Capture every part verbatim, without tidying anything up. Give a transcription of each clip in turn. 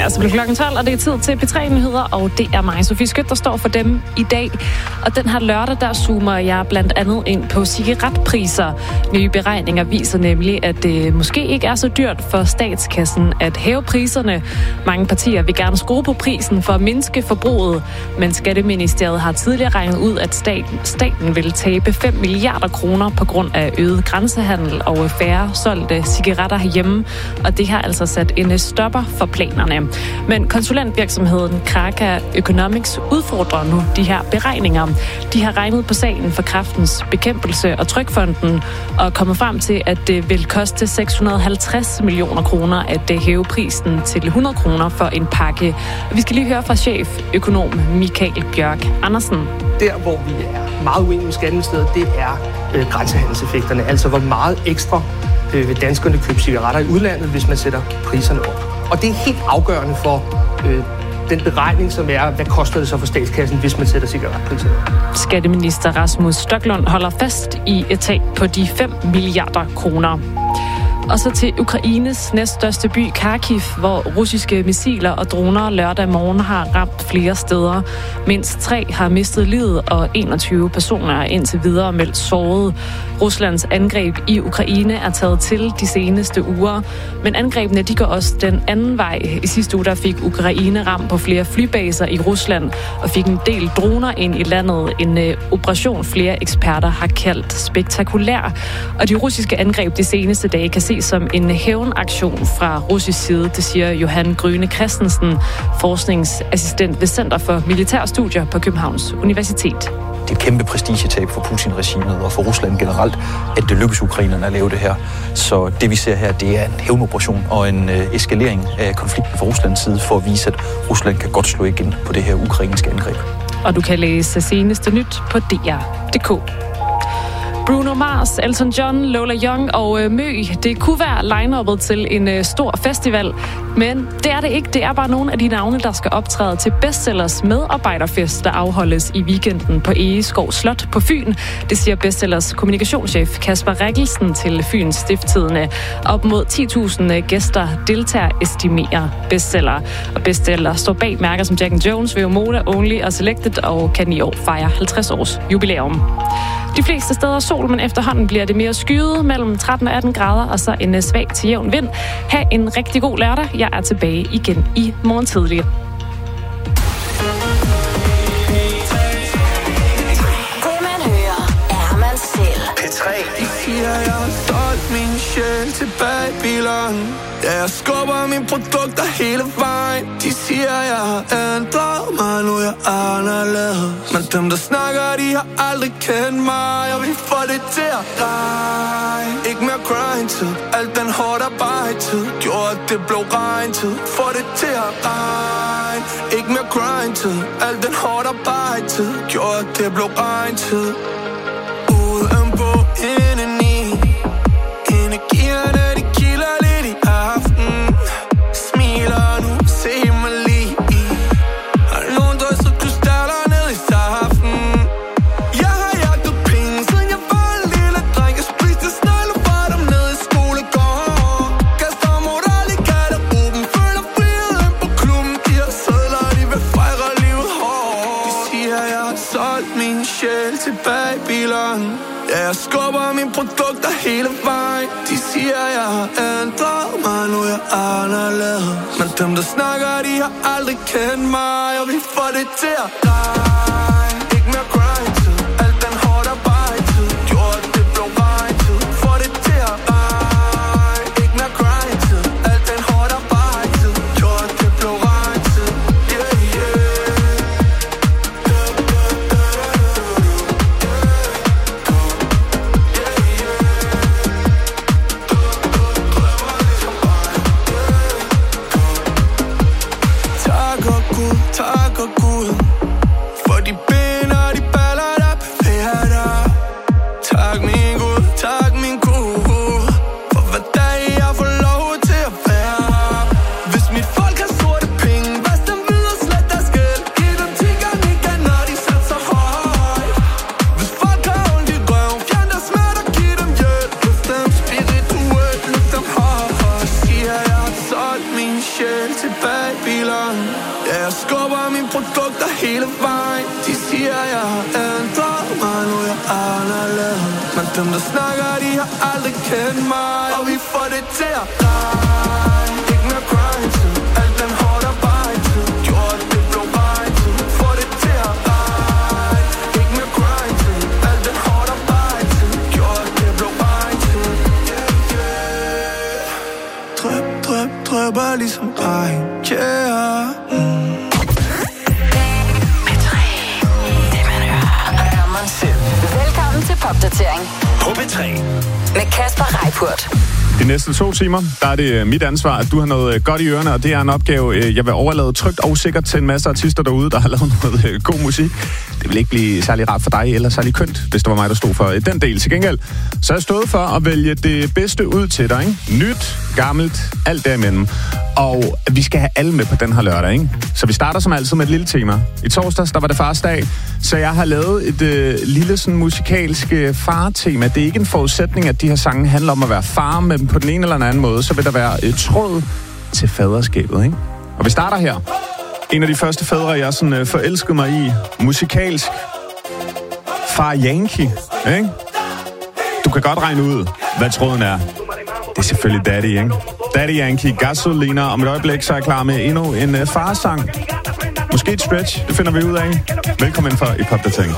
så bliver klokken tolv, og det er tid til P tre-nyheder, og det er mig, Sofie Skødt, der står for dem i dag. Og den her lørdag, der zoomer jeg blandt andet ind på cigaretpriser. Nye beregninger viser nemlig, at det måske ikke er så dyrt for statskassen at hæve priserne. Mange partier vil gerne skrue på prisen for at mindske forbruget, men Skatteministeriet har tidligere regnet ud, at staten, staten vil tabe fem milliarder kroner på grund af øget grænsehandel og færre solgte cigaretter herhjemme, og det har altså sat en stopper for planerne. Men konsulentvirksomheden Kraka Economics udfordrer nu de her beregninger. De har regnet på sagen for Kræftens Bekæmpelse og Trygfonden og kommet frem til, at det vil koste seks hundrede og halvtreds millioner kroner at hæve prisen til hundrede kroner for en pakke. Vi skal lige høre fra cheføkonom Michael Bjørk Andersen. Der, hvor vi er meget uenige med Skatteministeriet, det er øh, grænsehandelseffekterne. Altså, hvor meget ekstra øh, vil danskerne købe cigaretter i udlandet, hvis man sætter priserne op. Og det er helt afgørende for øh, den beregning, som er, hvad koster det så for statskassen, hvis man sætter cigaretpriserne op. Skatteminister Rasmus Stoklund holder fast i et tab på de fem milliarder kroner. Og så til Ukraines næststørste by, Kharkiv, hvor russiske missiler og droner lørdag morgen har ramt flere steder. Mindst tre har mistet livet, og enogtyve personer er indtil videre meldt såret. Ruslands angreb i Ukraine er taget til de seneste uger, men angrebene de går også den anden vej. I sidste uge der fik Ukraine ramt på flere flybaser i Rusland og fik en del droner ind i landet. En uh, operation flere eksperter har kaldt spektakulær. Og de russiske angreb de seneste dage kan ses som en hævnaktion fra russisk side, det siger Johan Gryne Christensen, forskningsassistent ved Center for Militærstudier på Københavns Universitet. Det er et kæmpe prestigetab for Putin-regimet og for Rusland generelt, at det lykkes ukrainerne at lave det her. Så det vi ser her, det er en hævnoperation og en øh, eskalering af konflikten fra Ruslands side for at vise, at Rusland kan godt slå igen på det her ukrainske angreb. Og du kan læse seneste nyt på D R punktum d k. Bruno Mars, Elton John, Lola Young og øh, Mø. Det kunne være line-uppet til en øh, stor festival, men det er det ikke. Det er bare nogle af de navne, der skal optræde til Bestsellers medarbejderfest, der afholdes i weekenden på Egeskov Slot på Fyn. Det siger Bestsellers kommunikationschef Kasper Rikkelsen til Fyns Stiftstidende. Op mod ti tusind gæster deltager, estimerer Bestseller. Og Bestseller står bag mærker som Jack and Jones, Veomoda, Only og Selected og kan i år fejre halvtreds års jubilæum. De fleste steder sol, men efterhånden bliver det mere skyet mellem tretten og atten grader, og så en svag til jævn vind. Ha' en rigtig god lørdag. Jeg er tilbage igen i morgen tidlig. Det man hører, er man selv. P tre. De siger, jeg har solgt min sjæl til Babylon. Ja, jeg skubber mine produkter hele vejen. De siger, jeg har ændret mig, nu er jeg anderledes. Men dem, der snakker, de har aldrig kendt mig. Og vi får det til at regne. Ikke mere grind-tid, alt den hårdt arbejde-tid gjorde, at det blev regn-tid. Får det til at regne. Ikke mere grind-tid, alt den hårdt arbejde-tid gjorde, at det blev regn-tid. Udenpå indeni, energierne de kilder lidt i aften. Smiler nu, se mig lige i. Har nogen drysset krystaller ned i saften. Jeg har jagtet penge, siden jeg var en lille dreng. Jeg spiste snegle fra dem ned i skolegården. Kaster moral i garderoben, føler friheden på klubben. Giver sædler, de vil fejre livet hårdt. De siger, jeg har solgt min sjæl til Babylon. Ja, jeg skubber mine produkter hele vejen. De siger, jeg har ændret mig, nu er jeg anderledes. Men dem, der snakker, de har aldrig kendt mig. Og vi får det til at regne. Ikke mere grind-tid, alt den hårdt arbejde-tid gjorde, at det blev regn-tid. Får det til at regne. Ikke mere grind-tid, alt den hårdt arbejde-tid gjorde, at det blev regn-tid. Yeah, yeah. Tak og Gud, sjæl til bagbilerne. Ja, jeg skubber mine produkter hele vejen. De siger, jeg har ændret mig, nu er jeg anderledes. Men dem, der snakker, de har aldrig kendt mig. Og vi får det til at regne. Ikke mere grind til alt den hårdt arbejde til. Gjort det blå regn til. Får det til at regne. Ikke mere grind til alt den hårdt arbejde til. Gjort det blå regn til. Yeah, yeah. Drøb, drøb, drøber ligesom regn. Yeah. Mm. Velkommen til Popdatering på P tre med Kasper Reippurt. De næste to timer, der er det mit ansvar, at du har noget godt i ørerne, og det er en opgave, jeg vil overlade trygt og sikkert til en masse artister derude, der har lavet noget god musik. Det vil ikke blive særlig rart for dig, eller særlig kønt, hvis det var mig, der stod for den del. Til gengæld, så er jeg stået for at vælge det bedste ud til dig, ikke? Nyt, gammelt, alt derimellem. Og vi skal have alle med på den her lørdag, ikke? Så vi starter som altid med et lille tema. I torsdags, der var det fars dag, så jeg har lavet et øh, lille sådan musikalsk øh, far-tema. Det er ikke en forudsætning, at de her sange handler om at være far, men på den ene eller anden måde, så vil der være et tråd til faderskabet, ikke? Og vi starter her. En af de første fædre, jeg sådan øh, forelskede mig i, musikalsk. Far Yankee, ikke? Du kan godt regne ud, hvad tråden er. Det er selvfølgelig Daddy, ikke? Daddy Yankee, Gasolina. Om et øjeblik, så er jeg klar med endnu en uh, farsang. Måske et stretch, det finder vi ud af. Velkommen ind for i Popdatering.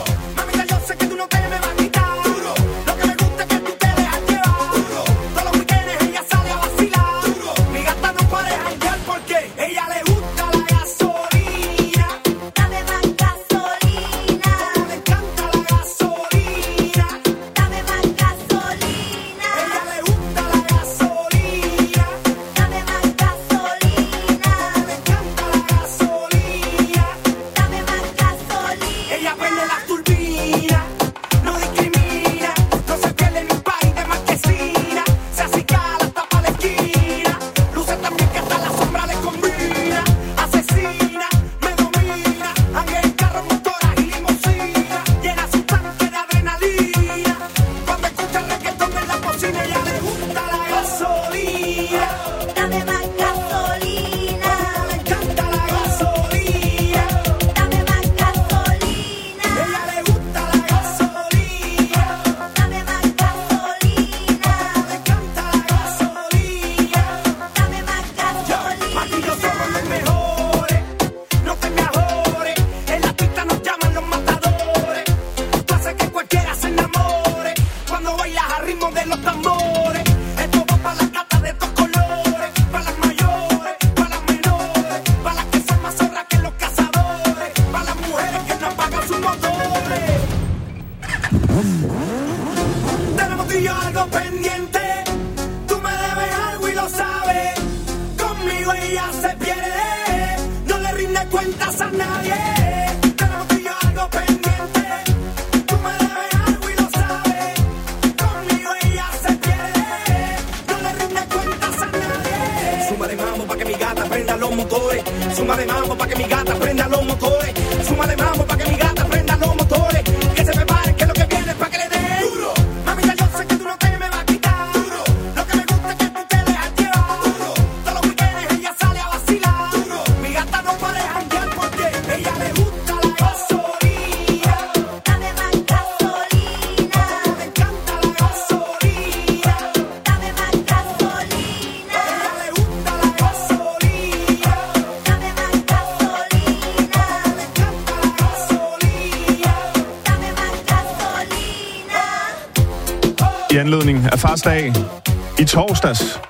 I anledning af fars dag i torsdags,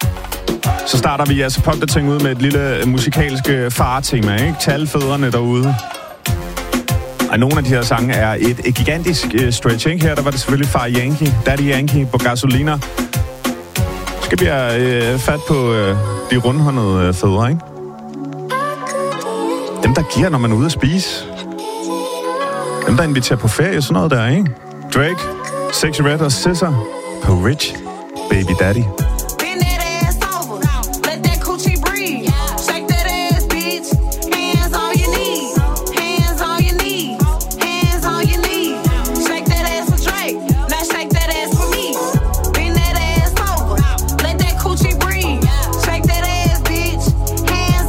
så starter vi altså Popdatering ud med et lille musikalsk far-tema, ikke? Til alle fædrene derude. Og nogle af de her sange er et, et gigantisk uh, stretch, ikke? Her der var det selvfølgelig Far Yankee, Daddy Yankee på Gasolina. Skal vi have uh, fat på uh, de rundhåndede uh, fædre, ikke? Dem, der giver, når man er ude at spise. Dem, der inviterer på ferie, sådan noget der, ikke? Drake, Sexy Red og Scissor på Rich Baby Daddy. Hands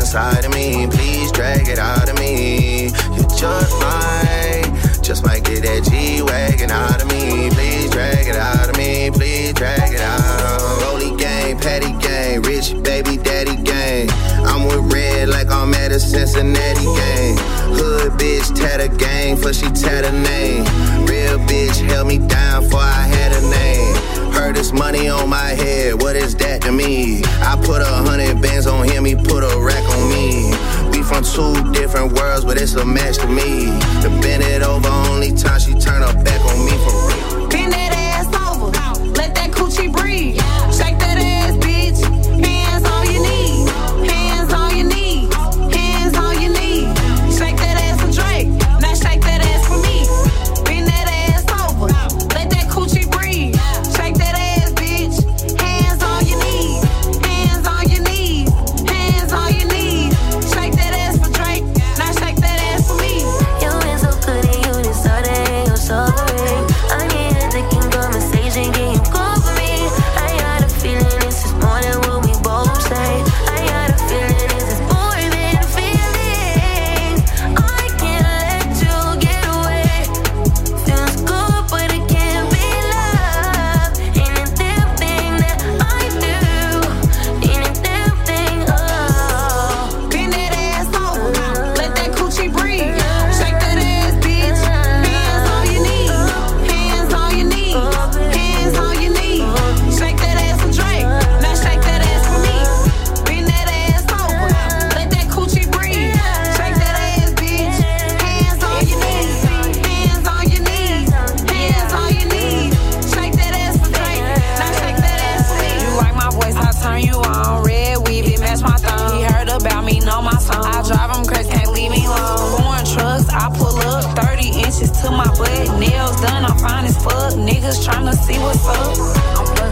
inside of me. Please drag it out of me. You just might, just might get that G-Wagon out of me. Please drag it out of me. Please drag it out. Rolly gang, patty gang, rich baby daddy gang. I'm with red like I'm at a Cincinnati game. Hood bitch, tat a gang, for she tat a name. Real bitch held me down before I had a name. Heard this money on my head, what is that to me? I put a hundred bands on him, he put a rack on me. We from two different worlds, but it's a match to me. To bend it over, only time she turn her back on me for real. Bend that ass over, let that coochie breathe. Shake that ass, bitch, hands on your knees. Hands on your knees, hands on your knees. Shake that ass for Drake, now shake that ass for me. Bend that ass over, let that coochie breathe. Shake that ass, bitch, hands on your knees. Hands on your knees, hands on your knees. Shake that ass for Drake, now shake that ass for me. You ain't so good and you disorder and you're sobering. I need a thinking conversation, can you call for me? I got a feeling this is more than what we both say. I got a feeling this is more than feelings. I can't let you get away. Feels good, but it can't be love. Ain't a damn thing that I do. Ain't a damn thing, oh. Bend that ass over, let that coochie breathe. Shake that ass, bitch, hands on your knees. Hands on your knees, hands on your knees. Shake that ass for Drake, now shake that ass for me. Bend that ass over, let that coochie breathe. Shake that ass, bitch, hands on your knees. Hands on your knees, hands on your knees. Shake that ass for Drake, now shake that ass for me. You like my voice, I turn you on. Red weave, it match my thumb. He heard about me, know my song. I drive him crazy, can't leave me alone. Foreign trucks, I pull up thirty inches to my butt. Nails done, I'm fine as fuck. Niggas tryna see what's up. I'm fucking.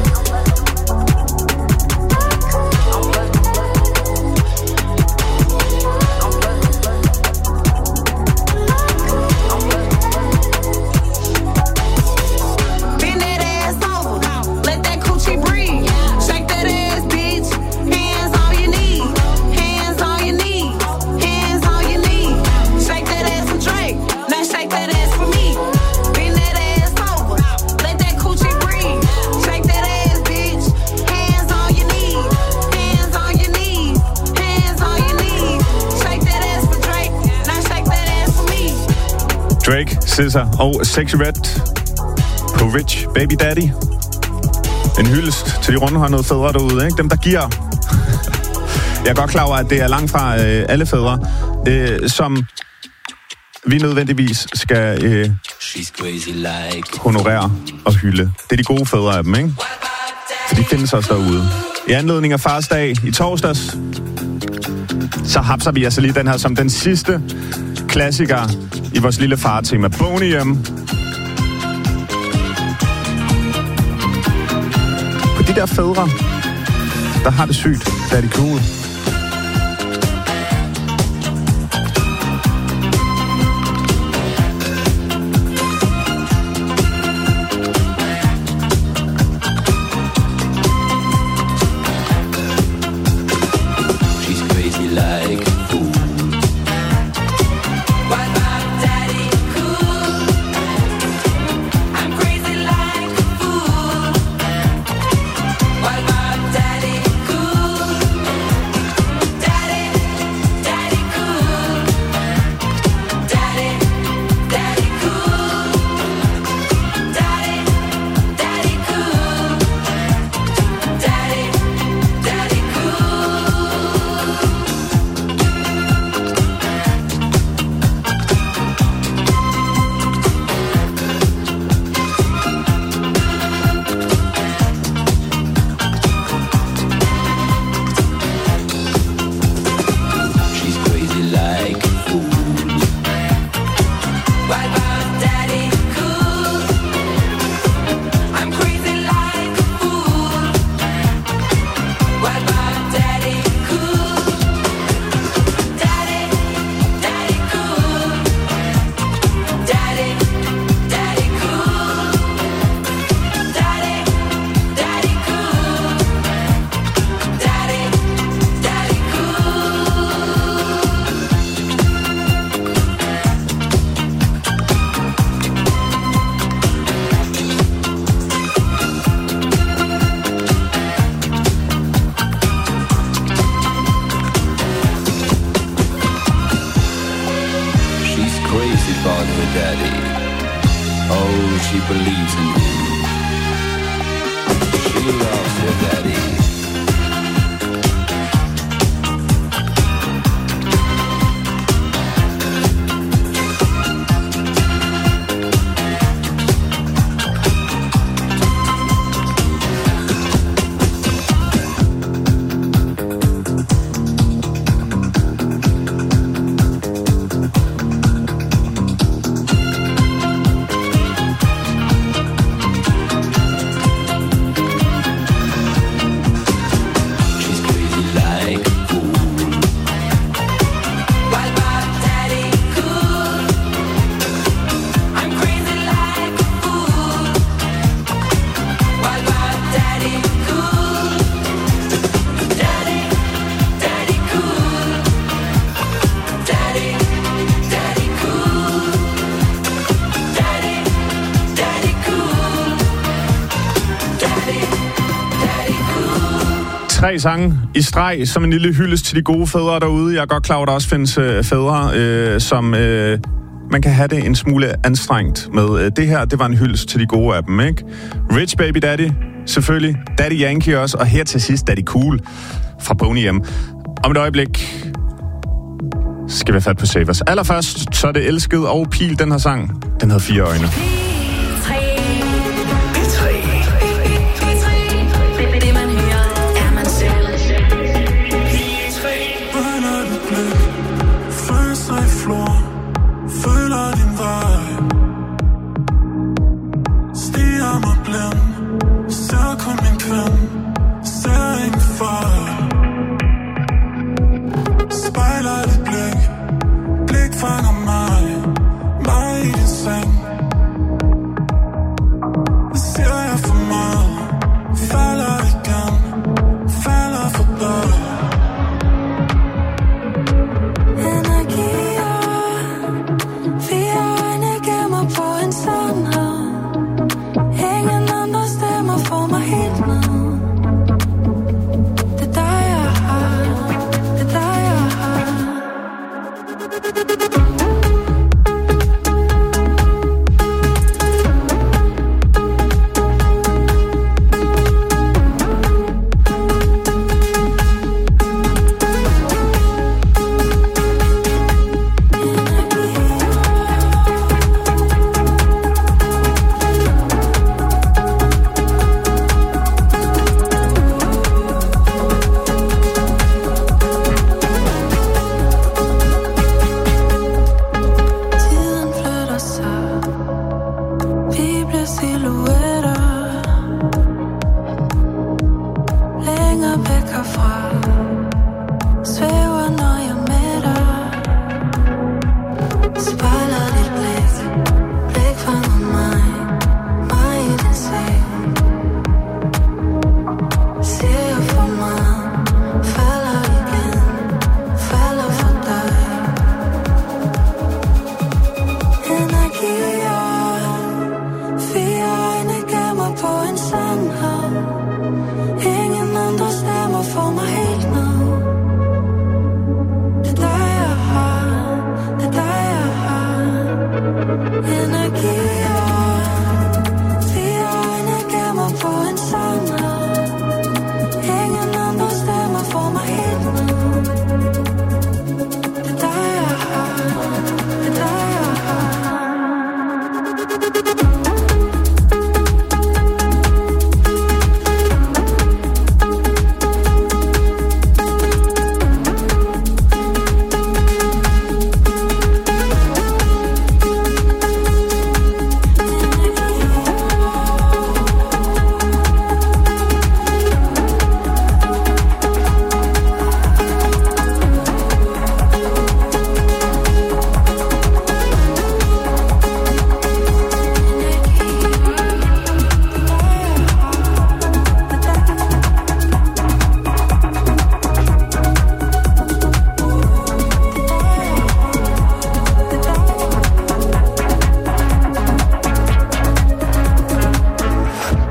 Bend that ass over, let that coochie breathe. Shake that ass, bitch, hands on your knees. Hands on your knees, hands on your knees. Shake that ass for Drake, now shake that ass for me. Bend that ass over, let that coochie breathe. Shake that ass, bitch, hands on your knees. Hands on your knees, hands on your knees. Shake that ass for Drake, now shake that ass for me. Drake, S Z A og Sexy Red på Rich Baby Daddy. En hyldest til de rundhåndede fædre derude, ikke? Dem, der giver. Jeg er godt klar over, at det er langt fra øh, alle fædre, øh, som vi nødvendigvis skal øh, honorere og hylde. Det er de gode fædre af dem, ikke? For de findes også derude. I anledning af Fars Dag i torsdags, så hapser vi altså lige den her som den sidste klassiker i vores lille fartema. Boney M. På de der fædre, der har det sygt, der er de cool. she believes in him. She loves her daddy. Tre sange i streg, som en lille hyldest til de gode fædre derude. Jeg er godt klar over, at der også findes øh, fædre, øh, som øh, man kan have det en smule anstrengt med. Øh, det her, det var en hyldest til de gode af dem, ikke? Rich Baby Daddy, selvfølgelig. Daddy Yankee også, og her til sidst Daddy Cool fra Boney M. Om et øjeblik skal vi have fat på Savers. Allerførst, så er det Elsket og Pil, den her sang. Den hedder Fire Øjne.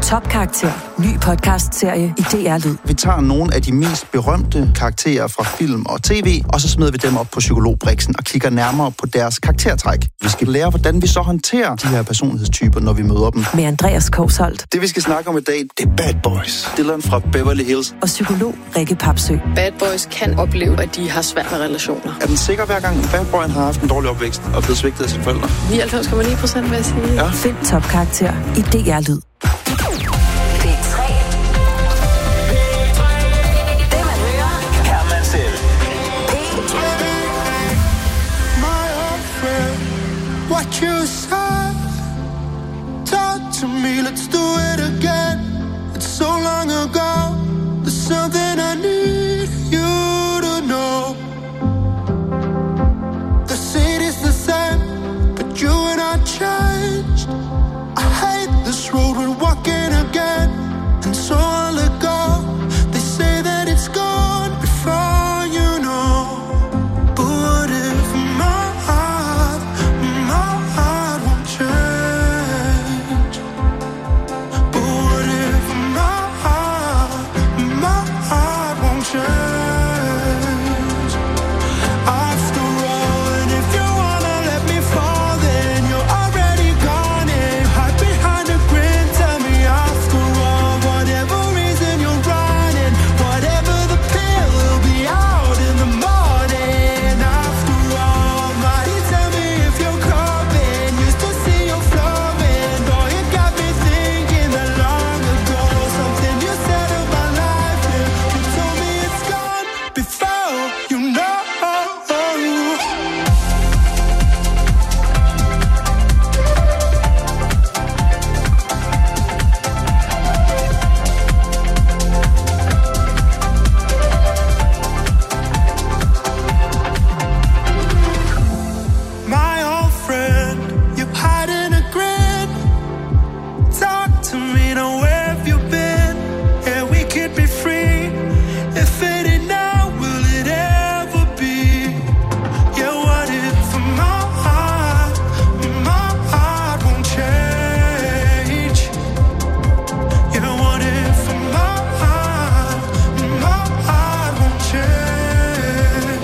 Top Karakter. Ny podcast-serie i D R Lyd. Vi tager nogle af de mest berømte karakterer fra film og tv, og så smider vi dem op på psykologbriksen og kigger nærmere på deres karaktertræk. Vi skal lære, hvordan vi så håndterer de her personlighedstyper, når vi møder dem. Med Andreas Kousholt. Det, vi skal snakke om i dag, det er Bad Boys. Dylan fra Beverly Hills. Og psykolog Rikke Papsø. Bad Boys kan opleve, at de har svært med relationer. Er den sikker hver gang, Bad Boyen har haft en dårlig opvækst og blevet svigtet af sine forældre? nioghalvfems komma ni procent, vil jeg sige. Ja. Find Top Karakter i D R Lyd. P tre. Det man hører, kan man selv. P tre. My old friend, what you said. Talk to me, let's do it again. It's so long ago. There's something I need you to know. The city's the same, but you and I changed. I hate this road we're walking again, and so I'll let go. They say that it's gone before you know. But what if my heart, my heart won't change? But what if my heart, my heart won't change? After all, and if you wanna let me fall, then you're already gone and hide behind a grin. Tell me after all, whatever reason you're running, whatever the pill, will be out in the morning. After all, mighty tell me if you're coming. Used to see you flowing, boy, you got me thinking that long ago. Something you said about life, yeah, you told me it's gone before you know. My old friend, you hide in a grin. Talk to me, now where have you been? Yeah, we could be free. If it ain't now, will it ever be? Yeah, what if my heart, my heart won't change? Yeah, what if my heart, my heart won't change?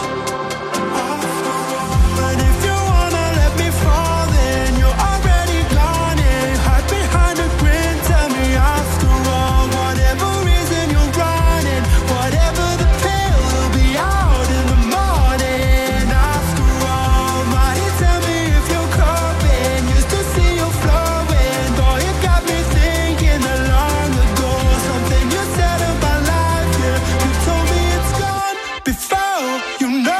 And if you wanna let me fall, then you're already gone and hide behind a grin. Tell me after all, whatever reason you're running, whatever the pill, will be out in the morning. After all, mighty tell me if you're coming. Used to see you flowing, boy, you got me thinking that long ago. Something you said about life, yeah, you told me it's gone before you know.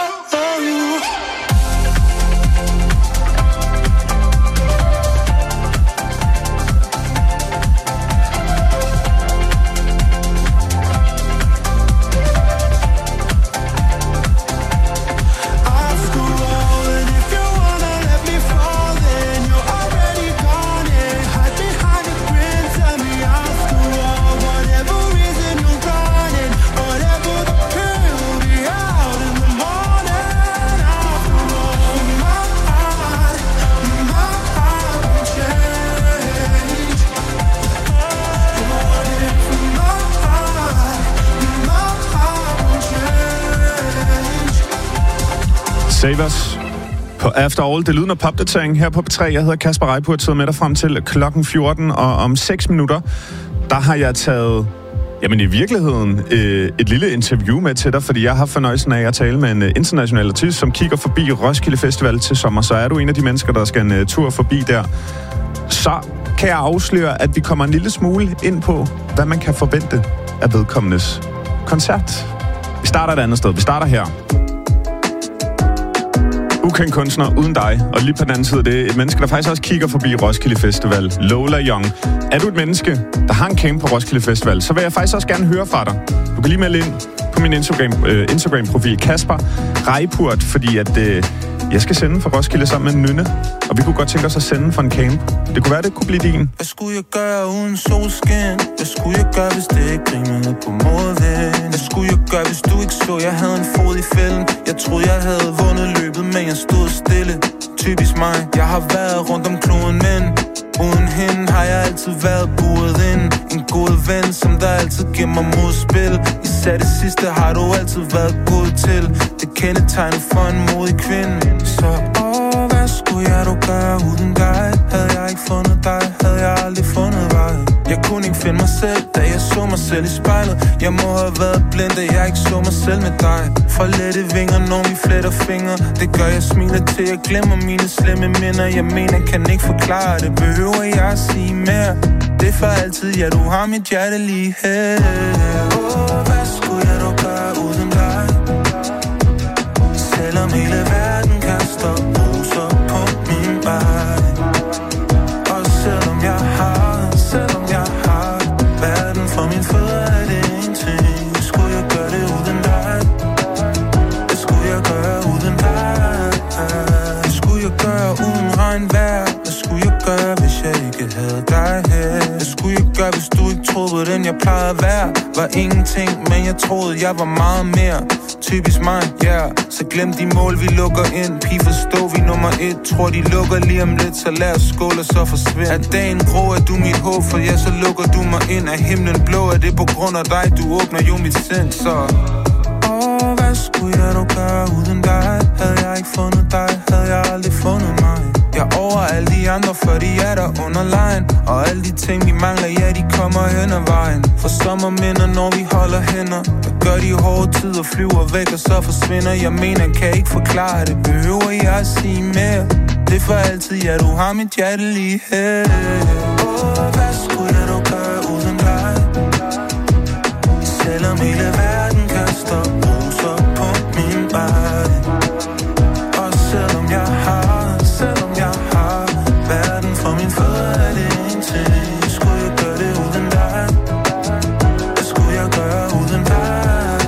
After all, and if you wanna let me fall, then you're already gone and hide behind a grin. Tell me after all, whatever reason you're running, whatever the pill, will be out in the morning. After all, my heart, my heart won't change. What if my heart, my heart won't change? Save Us på After All. Det lyder popdatering her på P tre. Jeg hedder Kasper Reippurt, sidder med dig frem til klokken fjorten, og om seks minutter, der har jeg taget, jamen i virkeligheden, øh, et lille interview med til dig, fordi jeg har fornøjelsen af at tale med en øh, international artist, som kigger forbi Roskilde Festival til sommer. Så er du en af de mennesker, der skal en øh, tur forbi der, så kan jeg afsløre, at vi kommer en lille smule ind på, hvad man kan forvente af vedkommendes koncert. Vi starter et andet sted. Vi starter her. Ukendt kunstner uden dig, og lige på den anden side, det er et menneske, der faktisk også kigger forbi Roskilde Festival. Lola Young. Er du et menneske, der har en camp på Roskilde Festival, så vil jeg faktisk også gerne høre fra dig. Du kan lige melde ind på min Instagram, øh, Instagram-profil, Kasper Reippurt, fordi at øh, jeg skal sende fra Roskilde sammen med Nynne, og vi kunne godt tænke os at sende fra en camp. Det kunne være, det kunne blive din. Hvad skulle jeg gøre uden solskin? Hvad skulle jeg gøre, hvis det ikke rimede på modvind? Hvad skulle jeg gøre, hvis du ikke så, jeg havde en fod i fælden? Jeg troede, jeg havde vundet løbet, men jeg stod stille. Typisk mig, jeg har været rundt om kloden, men Uden hende har jeg altid været buret ind. En god ven, som der altid giver mig modspil. Især det sidste har du altid været god til. Det kendetegnet for en modig kvinde. Så åh, hvad skulle jeg dog gøre uden dig? Havde jeg ikke fundet dig, havde jeg aldrig fundet vej. Jeg kunne ikke finde mig selv, da jeg så mig selv i spejlet. Jeg må have været blind, da jeg ikke så mig selv med dig. For lette vinger, når vi fletter fingre. Det gør jeg smiler til, jeg glemmer mine slemme minder. Jeg mener, kan ikke forklare det, behøver jeg at sige mere. Det er for altid, ja, du har mit hjerte lige her. Åh, hvad skulle jeg dog gøre uden dig? Selvom hele verden kaster roser på min vej. Og selvom jeg har, selvom jeg har verden for min fødder, er det ingenting. Skulle jeg gøre det uden dig? Hvad skulle jeg gøre uden dig? Hvad skulle jeg gøre uden regnvejr? Hvad skulle jeg gøre, hvis jeg ikke havde dig her? Hvad skulle jeg gøre, hvis du ikke troede på den, jeg plejede at være? Var ingenting, men jeg troede, jeg var meget mere. Typisk mig, ja, yeah. Så glem de mål, vi lukker ind. Pige, forstå, vi nummer et. Tror, de lukker lige om lidt, så lad os skåle og så forsvind. Er dagen grå, er du mit håb, for ja, så lukker du mig ind. Er himlen blå, er det på grund af dig, du åbner jo mit sind, så åh, hvad skulle jeg dog gøre uden dig? Havde jeg ikke fundet dig, havde jeg aldrig fundet mig. Jeg er over alle de andre, for de er der under lejen. Og alle de ting, vi mangler, ja, de kommer hen ad vejen. For sommerminder, når vi holder hænder. Der gør de hårde tider, flyver væk, og så forsvinder. Jeg mener, kan ikke forklare det, behøver jeg at sige mere. Det er for altid, ja, du har mit hjerte lige her. Åh, hvad skulle jeg dog gøre uden dig? Selvom hele verden kaster roser på min vej. Og selvom jeg har, selvom jeg har verden for min fødder, er det ingenting. Skulle jeg gøre det uden dig? Hvad skulle jeg gøre uden dig?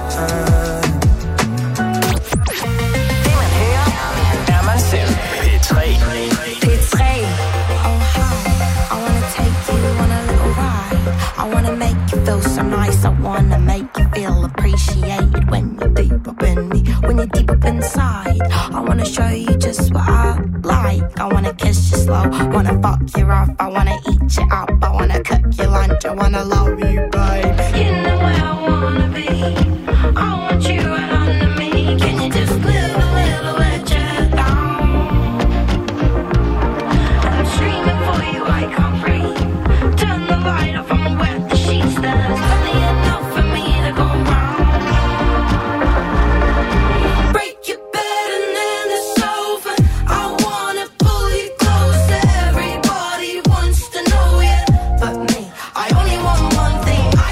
Det man hører, er man selv. P tre. P tre. Oh hi, I wanna take you on a little ride. I wanna make you feel so nice. I wanna make you feel appreciated when you're deep up in me, when you're deep up inside. I wanna show you just what I like. I wanna kiss you slow, wanna fuck you rough. I wanna eat you up, I wanna cook your lunch. I wanna love you, babe. You know where I wanna be. I want you right under me. Can you just live a little bit down? I'm screaming for you, I can't breathe. Turn the light off, I'm wet the sheets. There's plenty enough for me to go round. Break your bed and then it's over. I wanna pull you closer. Everybody wants to know you, but me, I only want one thing. I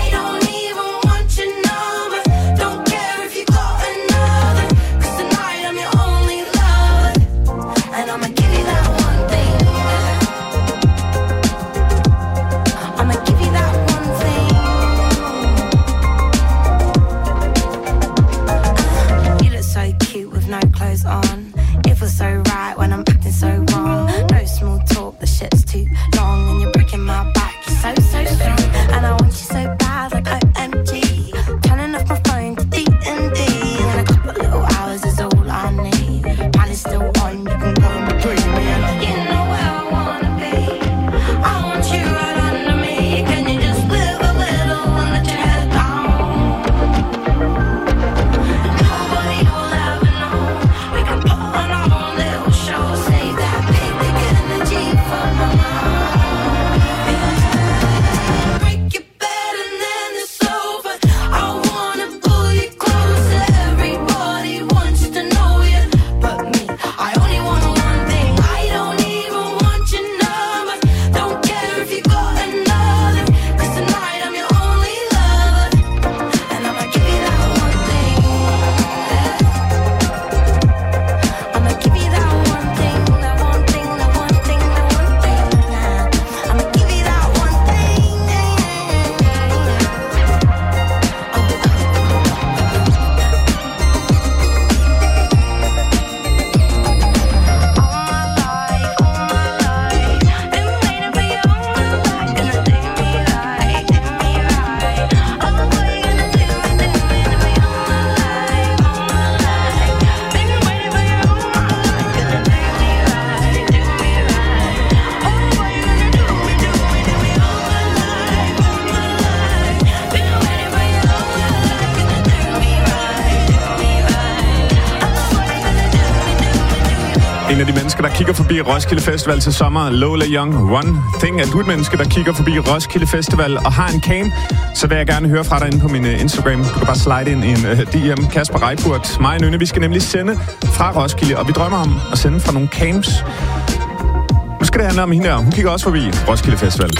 en af de mennesker, der kigger forbi Roskilde Festival til sommer. Lola Young, One Thing. Er du et menneske, der kigger forbi Roskilde Festival og har en cam, så vil jeg gerne høre fra dig inde på min Instagram. Du kan bare slide ind i en uh, D M. Kasper Reichert, mig og Nynne, vi skal nemlig sende fra Roskilde, og vi drømmer om at sende fra nogle camps. Nu skal det handle om hende her. Hun kigger også forbi Roskilde Festival.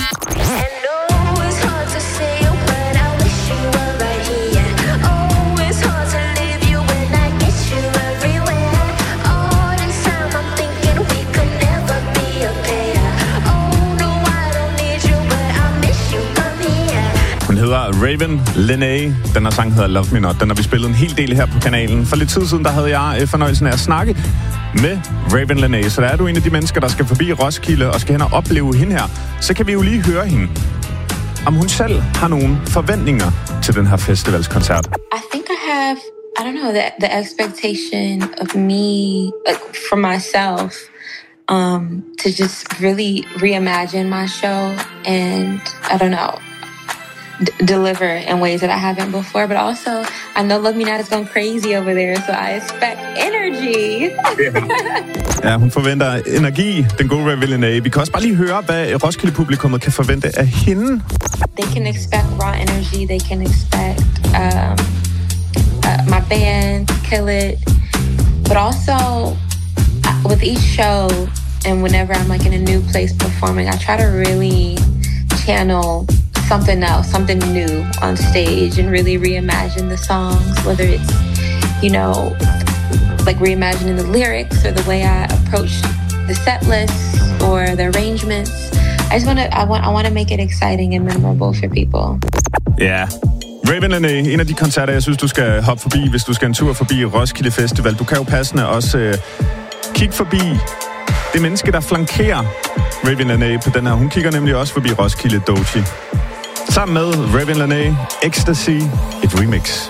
Hun hedder Raven Lenae. Den her sang hedder Love Me Not. Den har vi spillet en hel del her på kanalen. For lidt tid siden, der havde jeg fornøjelsen af at snakke med Raven Lenae. Så der er du en af de mennesker, der skal forbi Roskilde og skal hen og opleve hende her. Så kan vi jo lige høre hende, om hun selv har nogle forventninger til den her festivalskoncert. I think I have, I don't know, the, the expectation of me, like, for myself, um, to just really reimagine my show and, I don't know, D- deliver in ways that I haven't before, but also I know Love Me Not is going crazy over there, so I expect energy. Ja, hun forventer energi, den gode Raven Lenae. Vi kan også bare lige høre, hvad Roskilde-publikummet kan forvente af hende. They can expect raw energy, they can expect um, uh, my band, Kill It, but also uh, with each show and whenever I'm like in a new place performing, I try to really channel something else, something new on stage and really reimagine the songs, whether it's, you know, like reimagining the lyrics or the way I approach the set list or the arrangements. I just want to, I want, I want to make it exciting and memorable for people. Ja, yeah. Raven Lenae, en af de koncerter, jeg synes, du skal hoppe forbi, hvis du skal en tur forbi Roskilde Festival. Du kan jo passende også øh, kigge forbi det menneske, der flankerer Raven Lenae på den her. Hun kigger nemlig også forbi Roskilde Doji. Sammen med Raven Lenae, Ecstasy, et remix.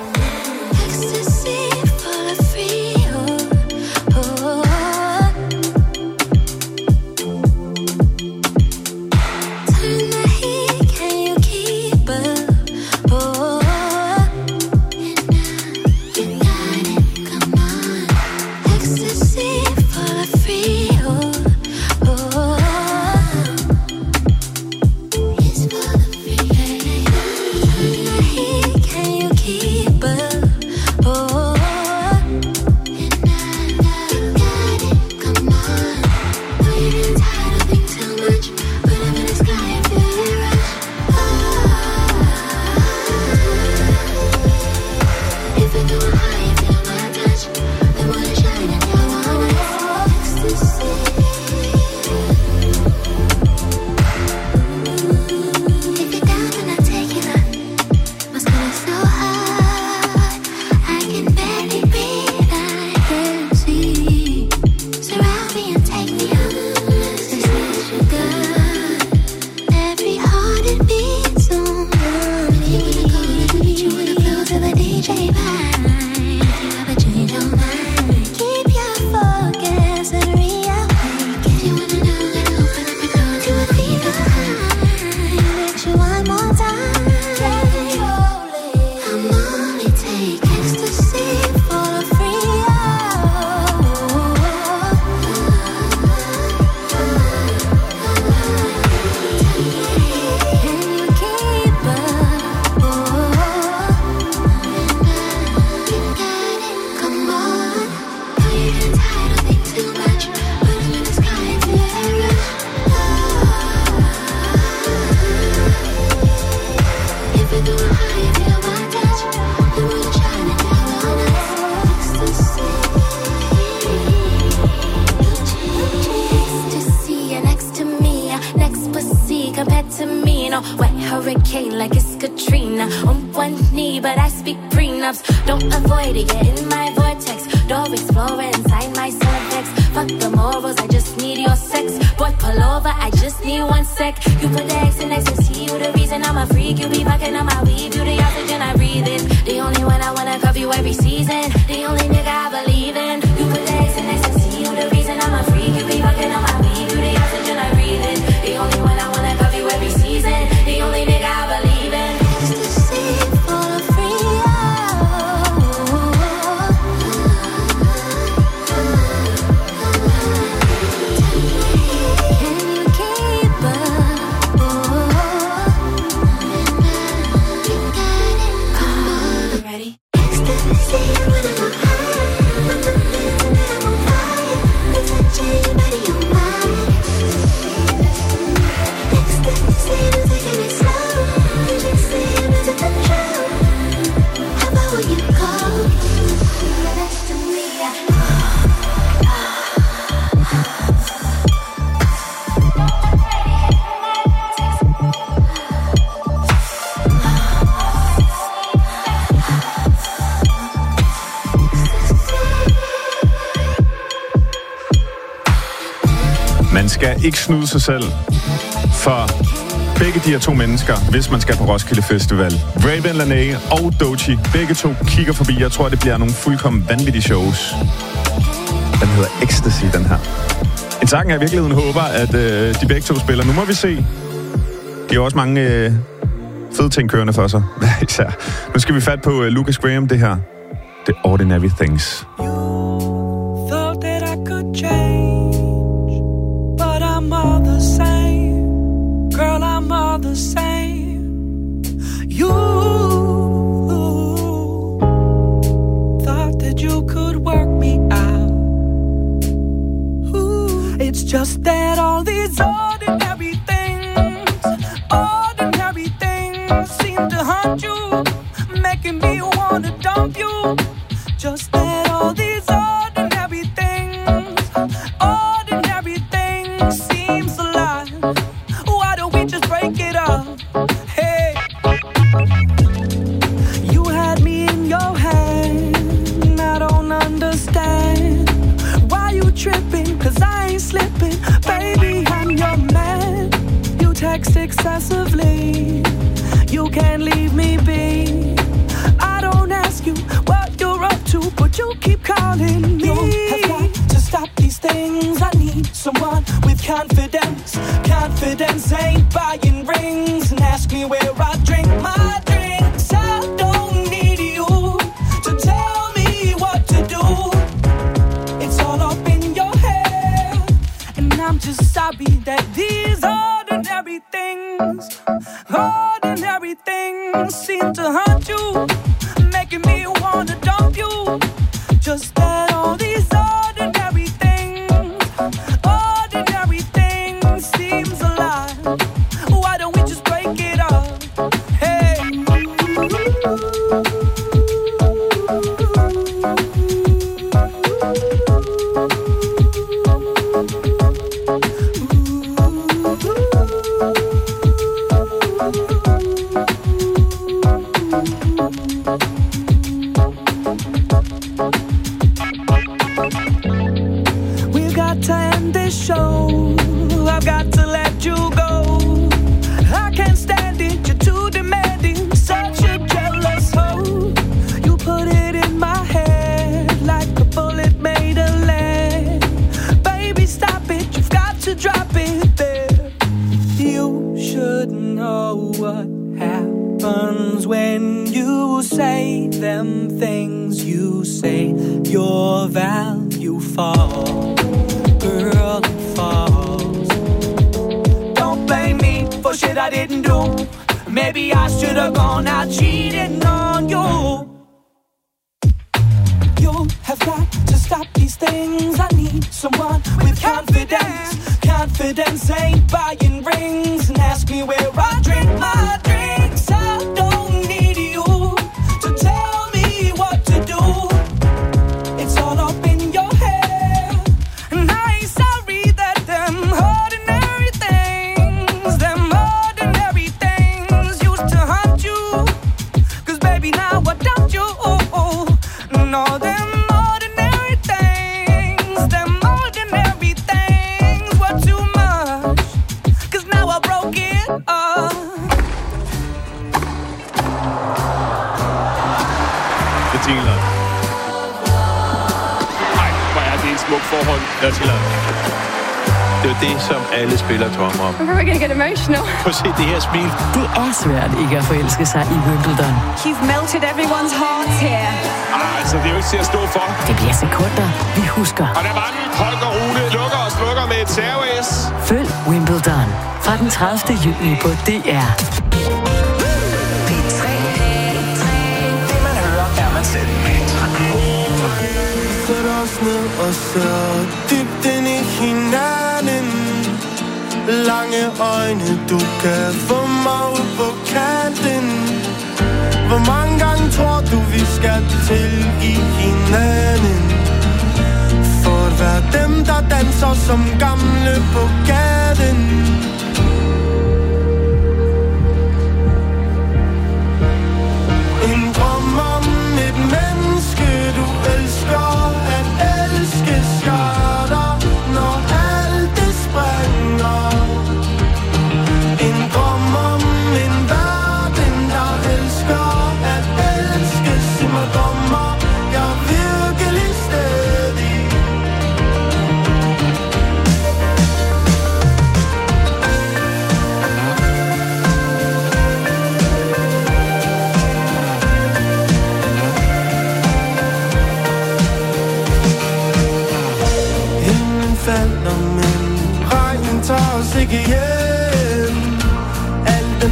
skal ikke snyde sig selv for begge de her to mennesker, hvis man skal på Roskilde Festival. Ray-Ban Lené og Doechii, begge to kigger forbi. Jeg tror, det bliver nogle fuldkommen vanvittige shows. Den hedder Ecstasy, den her. En sang, jeg i virkeligheden håber, at øh, de begge to spiller. Nu må vi se. De har også mange øh, fede ting kørende for sig. Især. Nu skal vi fat på øh, Lucas Graham, det her. The Ordinary Things. Thought that I could change, but I'm all the same. Girl, I'm all the same. You thought that you could work me out. Ooh, it's just that all these ordinary things, ordinary things seem to haunt you, making me wanna dump you. Just that all these ordinary things, ordinary things seems a lie. Why don't we just break it up? Hey, you had me in your hand, and I don't understand why you tripping, cause I ain't slipping. Baby, I'm your man. You text excessively, you can't leave me be. I don't ask you what you're up to, but you keep calling me. You have got to stop these things. I need someone with confidence. Confidence ain't buying rings and ask me where I drink my drinks. I don't need you to tell me what to do. It's all up in your head, and I'm just sorry that these ordinary things, ordinary things seem to haunt you, making me wanna dump you. Just that all these ordinary things, ordinary things seems a lie. Why don't we just break it up? Hey. We've got to end this show. I've got to let you go. I can't stand it, you're too demanding. Such a jealous hoe. You put it in my head like a bullet made of lead. Baby, stop it, you've got to drop it there. You should know what happens when you say them things you say. Your value falls, girl, it falls. Don't blame me for shit I didn't do. Maybe I should have gone out cheating on you. You have got to stop these things. I need someone with confidence. Confidence ain't buying rings and ask me where I drink my drinks. I don't need you to tell me what to do. It's all up in your head, and I ain't sorry that them ordinary things, them ordinary things used to haunt you. Cause baby, now I doubt you. No, them ordinary things, them ordinary things were too much. Cause now I broke it up. Det tillader. Ej, hvor er det en smuk forhold. Jeg tillader. Det er jo det, som alle spiller drømmer om. I'm probably gonna get emotional. Prøv at se det her smil. Det er svært ikke at forelske sig i Wimbledon. You've melted everyone's hearts here. Ah, altså, det er jo ikke til at stå for. Det bliver sekunder, vi husker. Og der var den. Holger Rune lukker og slukker med et serve-S. Følg Wimbledon fra den tredivte juni på D R. P tre. Det man hører, er man selv. Sæt os ned og ser dybt ind i hinanden. Lange øjne, du kan få mig ud på kanten. Hvor mange gange tror du, vi skal tilgive hinanden? For at være dem, der danser som gamle på gaden. En drøm om et menneske, du elsker. At elske skader, når alt det sprækker.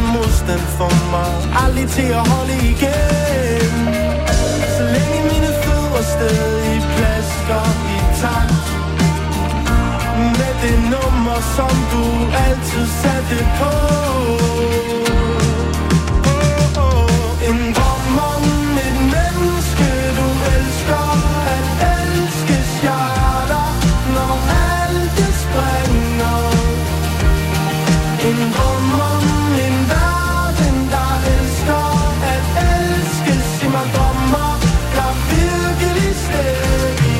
modstand for mig. Aldrig til at holde igen. Så længe mine fødder stadig plasker i takt med det nummer, som du altid satte på. Oh, oh. En drøm om et menneske, du elsker. At elskes jeg er der, når alt det springer. En drøm om en verden, der elsker. At elskes i mig drømmer, jeg virkelig stadig.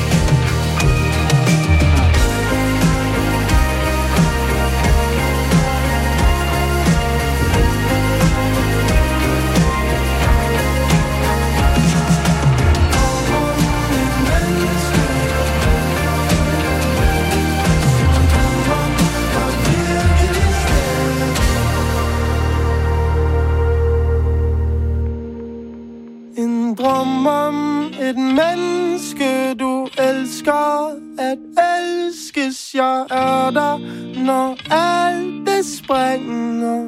En drøm om et menneske, du elsker. At elskes, jeg er der, når alt det springer.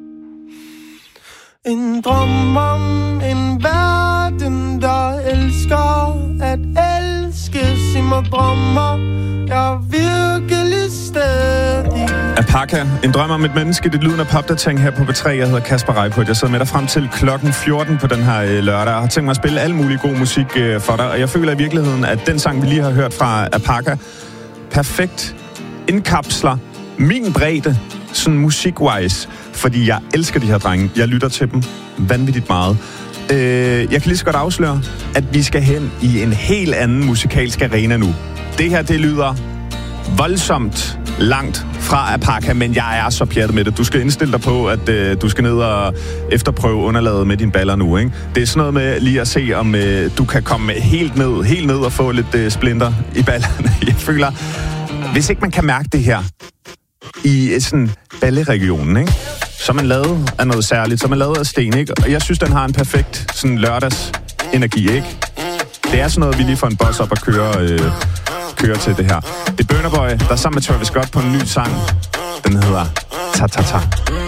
En drøm om en verden, der elsker. At elskes i mig drømmer, jeg er virkelig stadig. Apaka, en drøm om et menneske, det lyden af popdatering her på B tre. Jeg hedder Kasper Reichert. Jeg sidder med dig frem til klokken fjorten på den her øh, lørdag. Jeg har tænkt mig at spille al mulig god musik øh, for dig, og jeg føler i virkeligheden, at den sang, vi lige har hørt fra Apaka, perfekt indkapsler min bredde, sådan musik-wise, fordi jeg elsker de her drenge. Jeg lytter til dem vanvittigt meget. Øh, jeg kan lige så godt afsløre, at vi skal hen i en helt anden musikalsk arena nu. Det her, det lyder voldsomt langt fra Apaka, men jeg er så pjattet med det. Du skal indstille dig på, at øh, du skal ned og efterprøve underlaget med dine baller nu, ikke? Det er sådan noget med lige at se, om øh, du kan komme helt ned, helt ned og få lidt øh, splinter i ballerne. Jeg føler, hvis ikke man kan mærke det her i sådan balleregionen, ikke? Så er man lavet af noget særligt, så er man lavet af sten, ikke? Og jeg synes, den har en perfekt sådan lørdags energi, ikke? Det er sådan noget, vi lige får en boss op og køre, øh, køre til det her. Det er Burna Boy, der er sammen med Travis Scott på en ny sang. Den hedder Ta Ta Ta.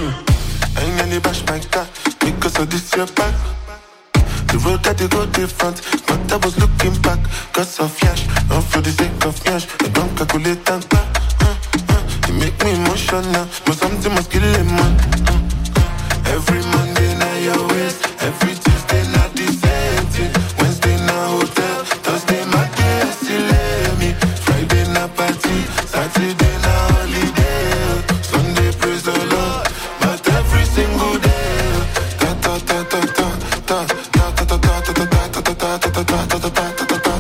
The road that they go different, but I was looking back, cause of flash, not for the sake of flash. I don't calculate and back. You make me emotional, but something must kill him, man. Every Monday night your waist, every Tuesday not the same thing. Wednesday night hotel, Thursday my day I still let me. Friday night party, Saturday night holiday, Sunday praise the Lord, but every single day. Ta ta ta ta ta ta ta ta ta ta ta ta ta ta ta ta ta ta ta.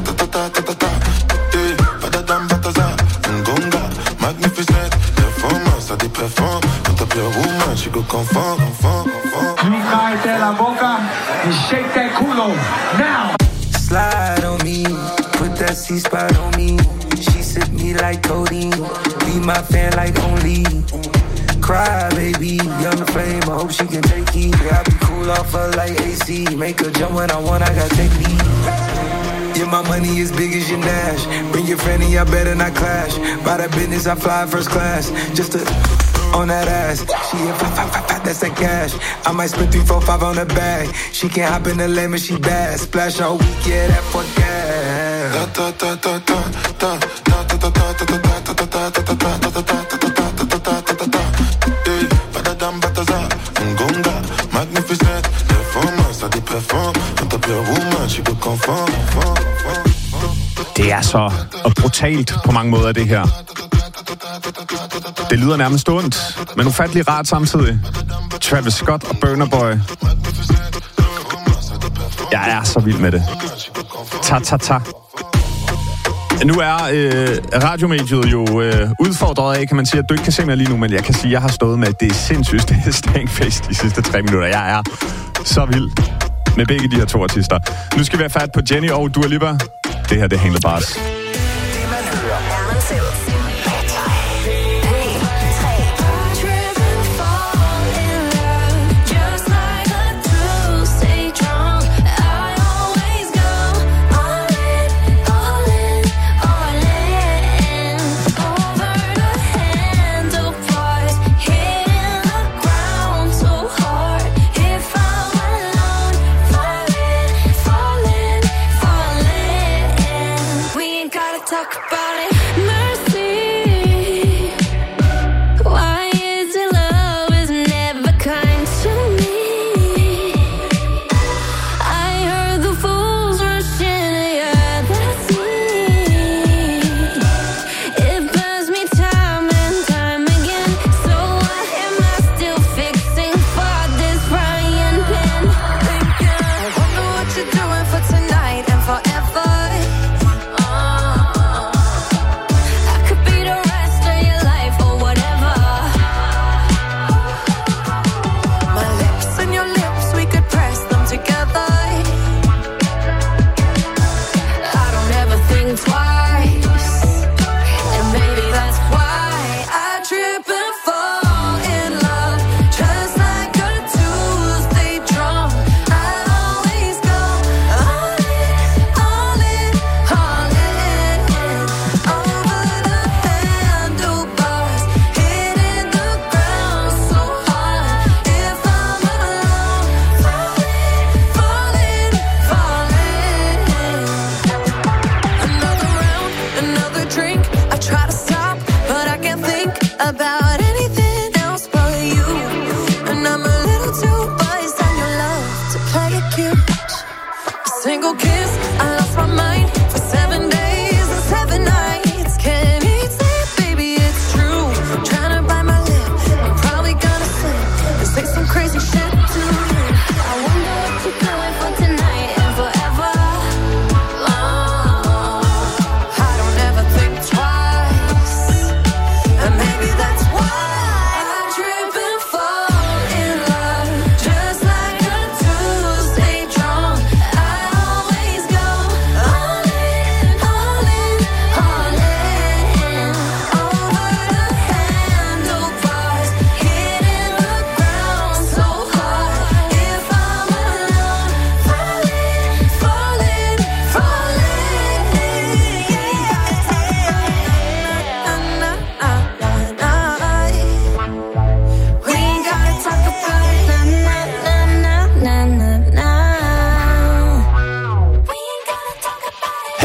She go conform, conform, conform. Tráete la boca and shake that culo now. Slide on me, put that C-spot on me. She sip me like codeine, be my fan like only. Cry, baby, young flame, I hope she can take heat. I be cool off her like A C, make her jump when I want, I got technique. Yeah, my money is big as your Nash. Bring your friend and y'all better not clash. By that business, I fly first class, just to... on that ass, she a fat, fat, fat, fat, that's that cash. I might spend three, four, five on the bag. She can't hop in the lane, but she bad. Splash all week, yeah, that for gas. Ta ta ta ta ta ta ta ta ta ta ta ta ta ta ta ta ta ta ta ta. Hey, badadam bataza, ngonga, magnificent. Performance, I dey perform. On top your woman, she go conform. Det er så og brutalt på mange måder, det her. Det lyder nærmest ondt, men ufattelig rart samtidig. Travis Scott og Burna Boy. Jeg er så vild med det. Ta ta ta. Nu er øh, radiomediet jo øh, udfordret af, kan man sige, at du ikke kan se mig lige nu, men jeg kan sige, at jeg har stået med, at det er sindssygt, det er stængfest de sidste tre minutter. Jeg er så vild med begge de her to artister. Nu skal vi have fat på Jenny og Dua Lipa. Det her, det er Handlebars. Hard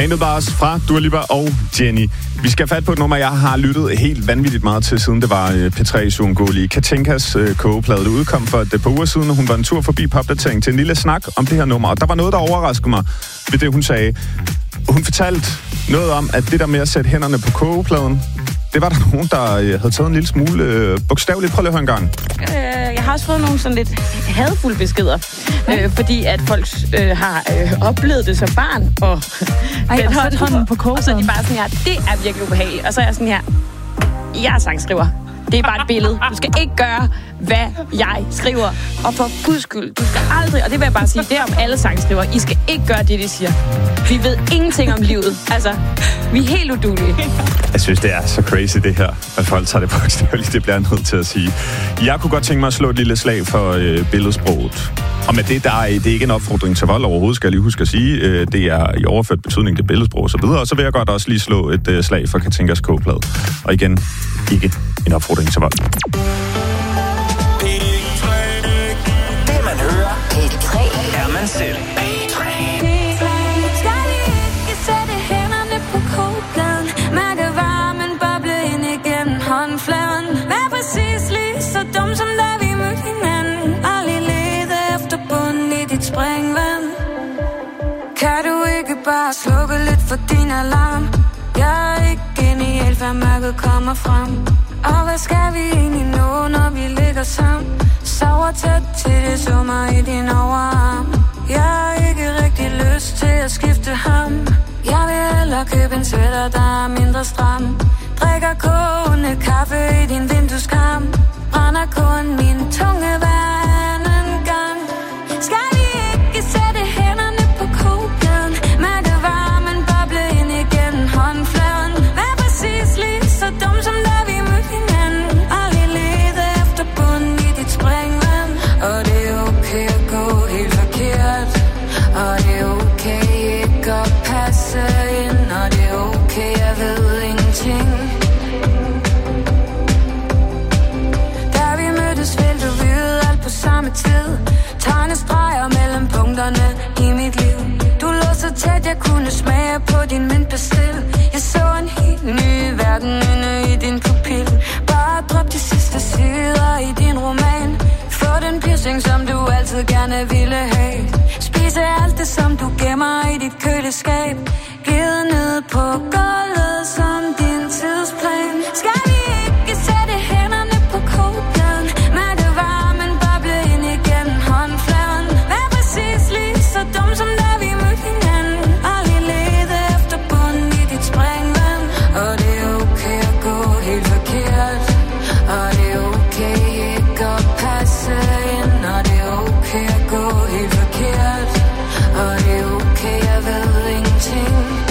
Painted Bars fra Dua Lipa og Jenny. Vi skal fat på et nummer, jeg har lyttet helt vanvittigt meget til, siden det var P tre's uundgåelige Katinkas øh, kogeplade. Det udkom for et par uger siden, og hun var en tur forbi popdatering til en lille snak om det her nummer. Og der var noget, der overraskede mig ved det, hun sagde. Hun fortalte noget om, at det der med at sætte hænderne på kogepladen, det var der nogen, der øh, havde taget en lille smule øh, bogstaveligt. Prøv lige at høre en gang. Øh, jeg har også fået nogle sådan lidt hadfulde beskeder, øh, fordi at folk øh, har øh, oplevet det som barn, og Ej, og sætte hånden på kogepladen. Og så er de bare sådan her, det er virkelig ubehageligt. Og så er jeg sådan her, jeg er sangskriver. Det er bare et billede. Du skal ikke gøre, hvad jeg skriver. Og for guds skyld, du skal aldrig, og det vil jeg bare sige, det er om alle sangskriver, I skal ikke gøre det, de siger. Vi ved ingenting om livet. Altså, vi er helt udulige. Jeg synes, det er så crazy, det her, at folk tager det bogstaveligt. Det bliver jeg nødt til at sige. Jeg kunne godt tænke mig at slå et lille slag for øh, billedsproget. Og med det, der er, det er ikke en opfordring til vold overhovedet, skal jeg lige huske at sige. Øh, det er i overført betydning til billedsprog og så videre. Og så vil jeg godt også lige slå et øh, slag for Katinkas kogeplade. Og igen, ikke en opfordring til vold. Det man hører, P tre er man selv. Kan du ikke bare slukke lidt for din alarm? Jeg er ikke genial, hvad mørket kommer frem. Og hvad skal vi egentlig nå, når vi ligger sammen? Sover tæt til det summer i din overarm. Jeg har ikke rigtig lyst til at skifte ham. Jeg vil hellere købe en sweater, der er mindre stram. Drikker kogende kaffe i din vindueskarm. Brænder kun min tunge hver anden gang. Skal vi ikke sætte hænderne på kogepladen? Mærke varmen boble ind igennem håndfladen. Vær præcis lige så dum som da vi mødte hinanden. Aldrig lede efter bunden i dit springvand. Og det er okay at gå helt forkert. Og det er okay ikke at passe ind. Og det er okay, jeg ved ingenting. Da vi mødtes, ville du vide alt på samme tid. Tegne streger mellem punkterne i mit liv. Du lå så tæt, jeg kunne smage på din mintpastil. Jeg så en helt ny verden inde i din pupil. Bare drop de sidste sider i din roman. Få den piercing, som du altid gerne ville have. Spise alt det, som du gemmer i dit køleskab. Glide ned på gulvet som din tidsplan. Skal vi ikke sætte hænderne på kogepladen? Mærke varmen boble ind igennem håndfladen. Vær præcis lige så dum som da vi mødte hinanden. Aldrig lede efter bunden i dit springvand. Og det er okay at gå helt forkert. Og det er okay ikke at passe ind. Og det er okay at gå helt forkert. Og det er okay, jeg ved ingenting.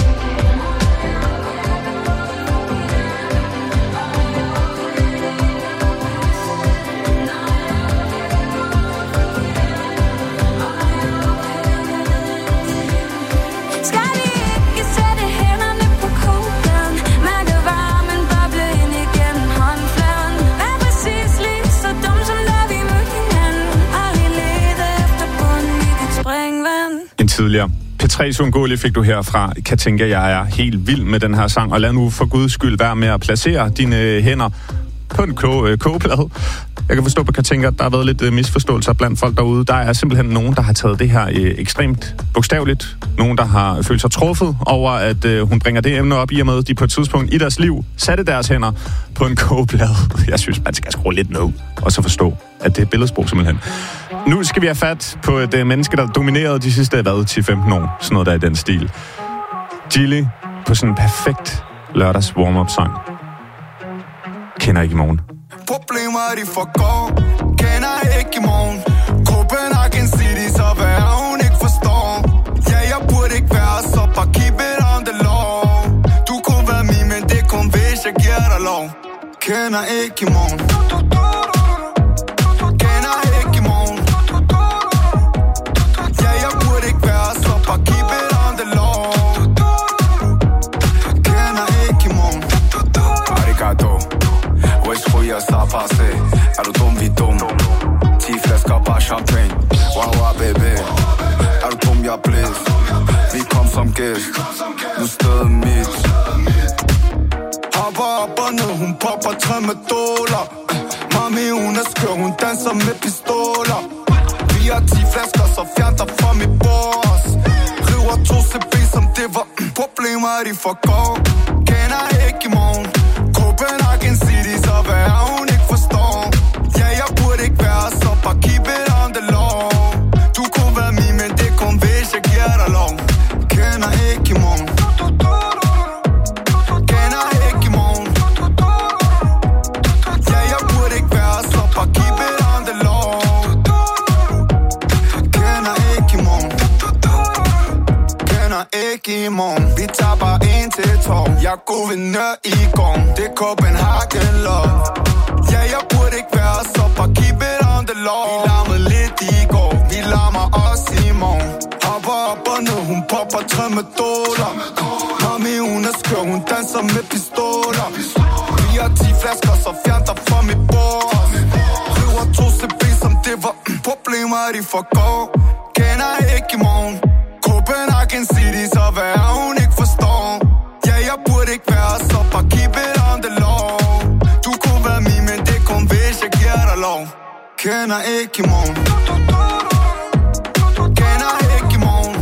Skal vi ikke sætte hænderne på kogepladen? Mærke varmen boble ind igennem håndfladen. Vær præcis lige så dum som da vi mødte hinanden. Aldrig lede efter bunden i dit springvand. En tidligere P tre's uundgåelige fik du herfra. Katinka, jeg er helt vild med den her sang, og lad nu for guds skyld være med at placere dine hænder på en ko- kogeplade. Jeg kan forstå på Katinka, at der har været lidt misforståelser blandt folk derude. Der er simpelthen nogen, der har taget det her øh, ekstremt bogstaveligt. Nogen, der har følt sig truffet over, at øh, hun bringer det emne op i og med, at de på et tidspunkt i deres liv satte deres hænder på en kogeplade. Jeg synes, man skal skrue lidt ned og så forstå, at det er billedsprog simpelthen. Nu skal vi have fat på et øh, menneske, der dominerede de sidste hvad, ti til femten år. Sådan noget der i den stil. Gilly på sådan en perfekt lørdags warm-up-sang. Kender ikke i morgen. Problemer de forgår, kender ikke i morgen. Copenhagen City, så hvad er hun ikke forstår. Ja, jeg burde ikke være så, bare keep it on the law. Du kunne være min, men det kun hvis jeg giver dig lov. Kender ikke i morgen. Kender ikke i morgen. Ja, jeg burde ikke være så, bare keep it on the law. Kender ikke i morgen. Arigato. Wesh ryger sapase. Er du dum, vi dum. ti flasker bare champagne. Wow, wow, baby. Er du dum, jeg blæs. Vi kom som gæst. Nu stedet mit. Hopper op og ned, hun popper tre med doler. Mami, hun er skør, hun danser med pistoler. Vi har ti flasker, så fjern dig fra mit bord. River to C B, som det var problemer, de forgår. Kender ikke i morgen. Copenhagen City, så hvad er hun ikke forstår. Ja, jeg burde ikke være så, bare keep it on the law. Du kunne være min, men det kun hvis jeg giver dig lov. Kender ikke i morgen. Kender ikke i morgen. Ja, jeg burde ikke være så, bare keep it on the law. Kender ikke i morgen. Kender ikke i morgen. Vi tager bare en til tår. Jeg er guvernør i gang. Det er Copenhagen love. Ja, jeg burde ikke være så, bare keep it on the law. Vi larmede lidt i går, vi larmer også i morgen. Hopper op og ned, hun popper tre med doler. Mami, hun er skør, hun danser med pistoler. Vi har ti flasker, så fjern dig fra mit bord. River to C B, som det var problemer, de forgår. Kender ikke i morgen. Copenhagen City, så hvad er hun ikke forstår. Ja, jeg burde ikke være så, bare keep it on the law. Du kunne være min, men det kun hvis jeg giver dig lov. Kender ikke i morgen. Kender ikke i morgen.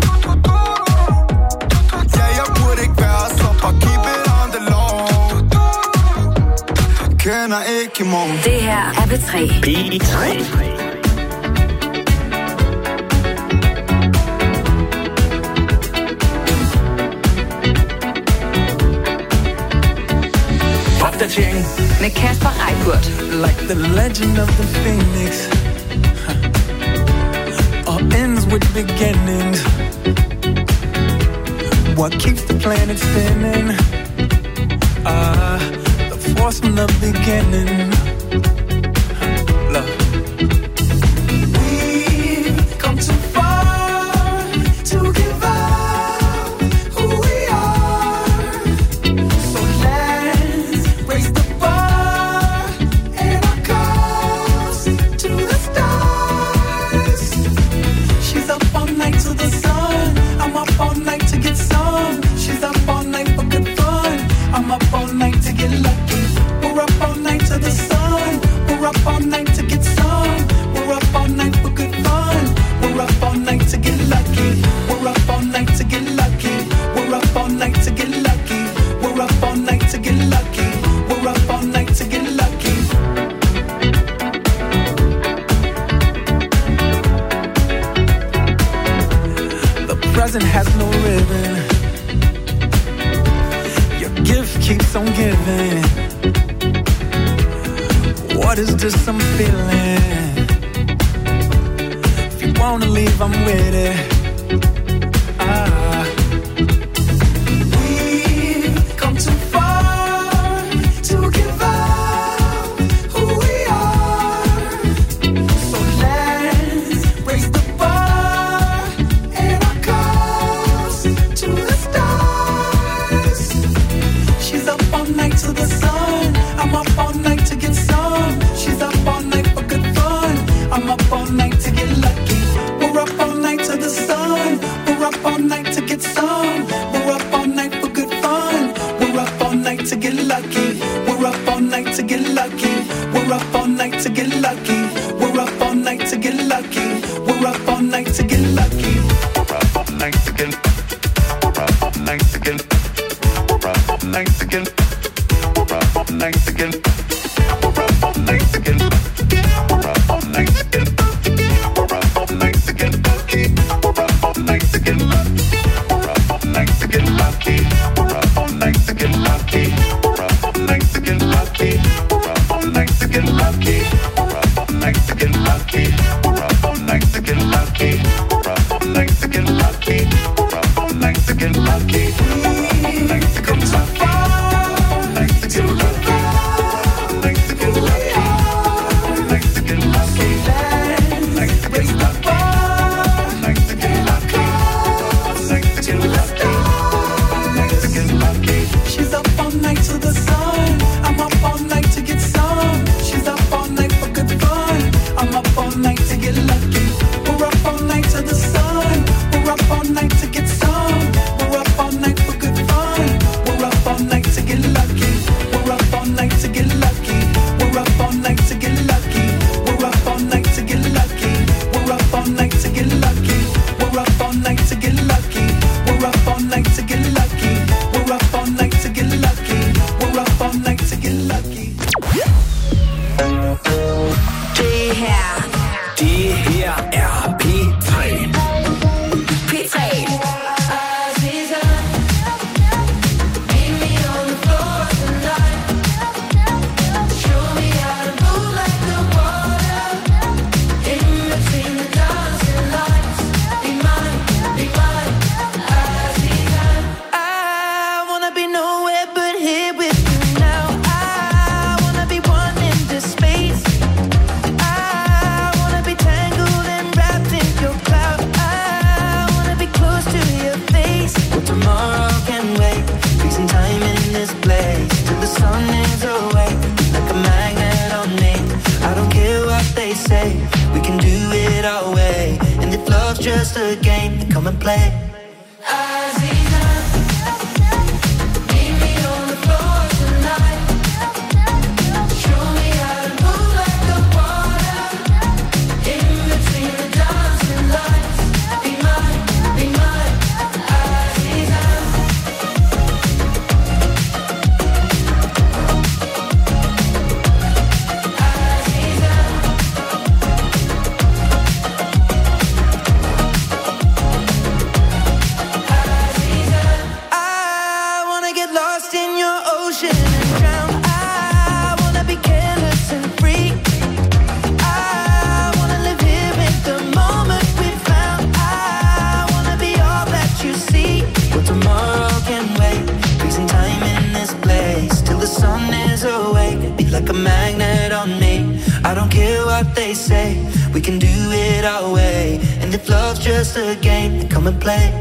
Ja, jeg burde ikke være så, bare keep it on the law. Kender ikke i morgen. Det her er P tre. P tre. Opdatering med Kasper Reippurt. Like the legend of the phoenix, all ends with beginnings. What keeps the planet spinning? Ah, uh, the force from the beginning. Love. We've come too far to give up who we are. So let's raise the bar and our cups to the stars. She's up all night to the sun. I'm up all night to get some. She's up all night for good fun. I'm up all night to get lucky. We're up all night to the sun. We're up all night to get some. We're up all night for good fun. We're up all night to get lucky. We're up all night to get lucky. We're up all night to get lucky. We're up all night to get lucky. We're up all night to get lucky. The present has no ribbon. Your gift keeps on giving. What is this I'm feeling? If you wanna leave, I'm with it. Ah. We've come too far to give up who we are. So let's raise the bar and our cups to the stars. She's up all night to the sun. I'm up all night to get some. She's up all night for good fun. I'm up all night to get lucky. We're up all night to the sun. We're up all night to get some. We're up all night for good fun. We're up all night to get lucky. We're up all night to get lucky. We're up all night to get lucky. We're up all night to get lucky. We're up all night to get lucky. We're up all night to get. We're up all night to get. We're up all night to get. We're up all night to get. We're up all night to get. We're up all night to get. We're up all night to get lucky. We're up all night to get lucky. We're up all night to get lucky. We're up all night to get lucky. We're up all night to get lucky. We're up all night to get lucky. We're up all night to get lucky. We're up all night to get lucky. We're up all night to get lucky. We're love's just a game, then come and play. Like a magnet on me. I don't care what they say, we can do it our way. And if love's just a game, then come and play.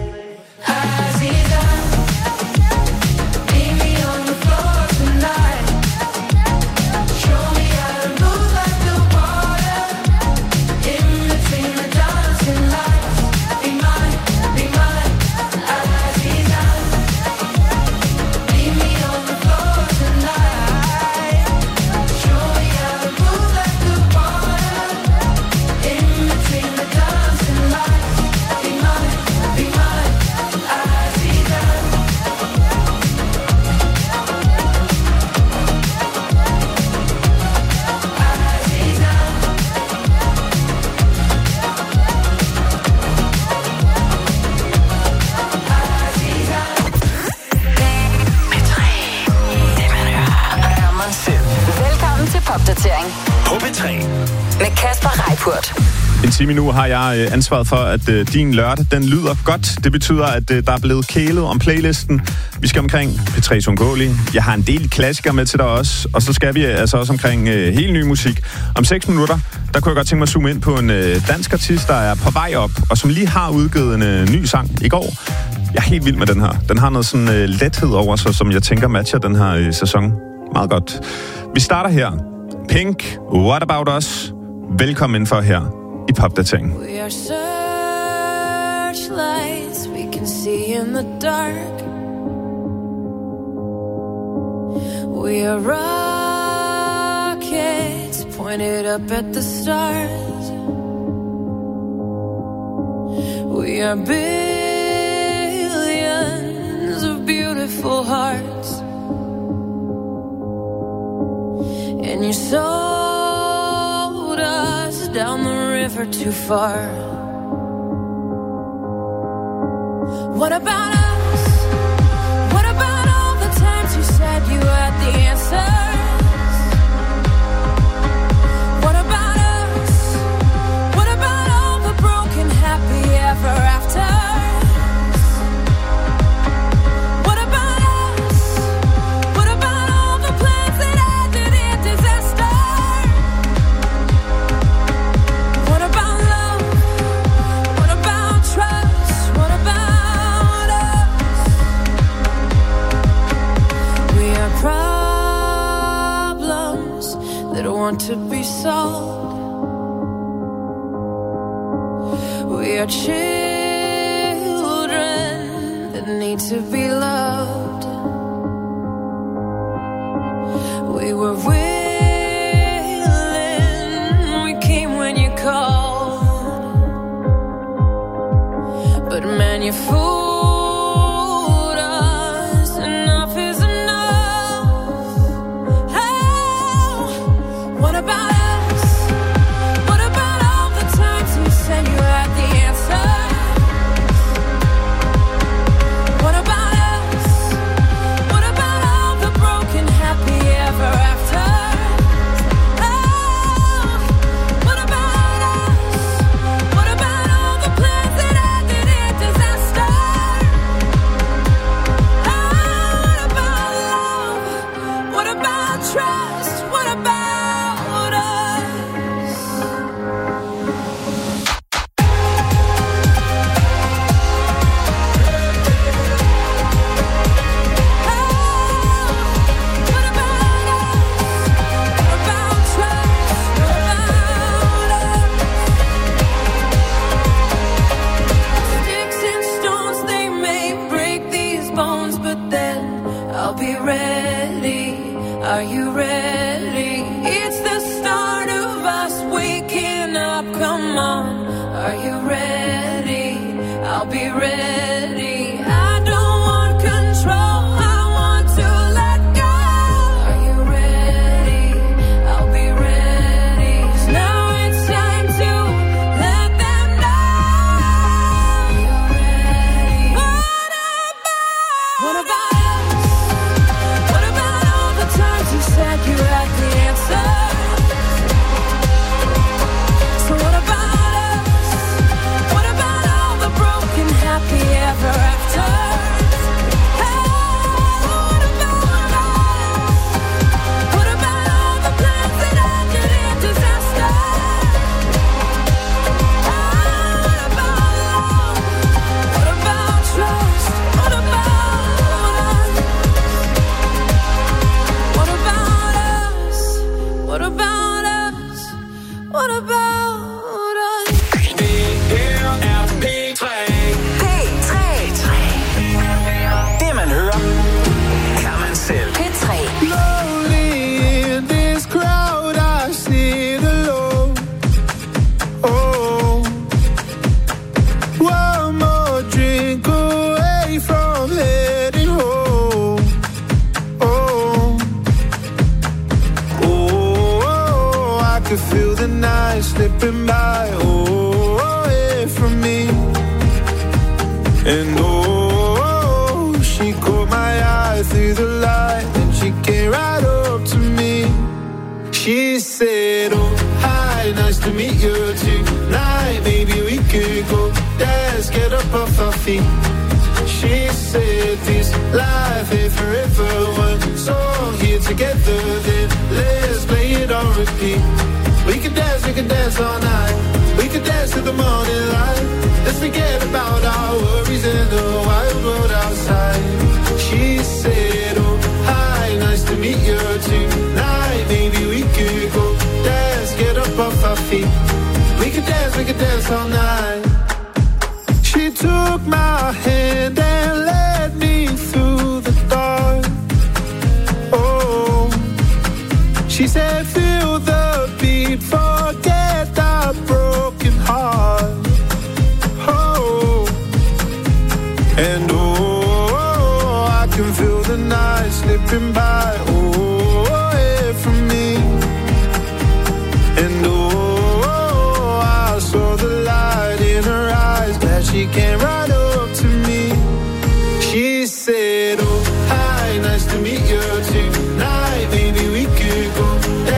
På P tre. Med Kasper Reippurt. En time nu har jeg ansvaret for, at øh, din lørdag, den lyder godt. Det betyder, at øh, der er blevet kælet om playlisten. Vi skal omkring P tre's undgåelige. Jeg har en del klassikere med til dig også. Og så skal vi altså også omkring øh, helt ny musik. Om seks minutter, der kunne jeg godt tænke mig at zoome ind på en øh, dansk artist, der er på vej op, og som lige har udgivet en øh, ny sang i går. Jeg er helt vild med den her. Den har noget sådan øh, lethed over sig, som jeg tænker matcher den her øh, sæson meget godt. Vi starter her. Pink, What About Us? Velkommen indenfor her i Popdatering. We are searchlights we can see in the dark. We are rockets pointed up at the stars. We are billions of beautiful hearts. And you sold us down the river too far. What about us? What about all the times you said you had the answers? What about us? What about all the broken happy ever after? To be solved. We are children that need to be loved. We were willing, we came when you called, but man, you fooled. Stop. I'll be ready. I don't want control, I want to let go. Are you ready? I'll be ready. 'Cause now it's time to let them know you're ready. What about? What about us? What about all the times you said you had the answer? So what about us? What about all the broken happy ever after? Hey, what about us? What about all the plans that ended in disaster? Hey, what about love? What about trust? What about us? What about us? What about us? What about us? P tre. Det man hører, kan man selv. P tre. Lonely in this crowd, I sit alone. Oh, one more drink away from heading home. Oh, oh, I could feel the night slipping by. Oh, away from me. And oh, she caught my eye through the light, and she came right up to me. She said, oh, hi, nice to meet you tonight. Maybe we could go dance, get up off our feet. She said, this life ain't forever. One song here together, then let's play it on repeat. We could dance, we could dance all night. We could dance to the morning light. Let's forget about our worries in the wild world outside. She said, oh, hi, nice to meet you tonight. Maybe we could go dance, get up off our feet. We could dance, we could dance all night. She took my hand and led me through the dark. Oh, she said, feel the beat, forget the broken heart. Oh, and oh, I can feel the night slipping by. Oh, away from me. And oh, I saw the light in her eyes, that she came right